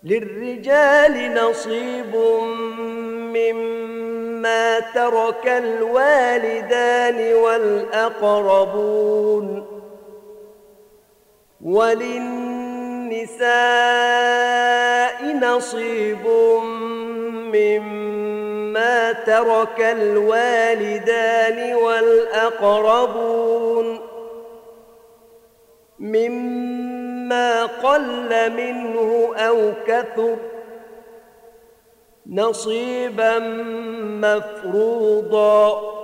للرجال نصيب مما ترك الوالدان والأقربون وللنساء نصيب مما ترك الوالدان والأقربون مما قل منه أو كثر نصيبا مفروضا.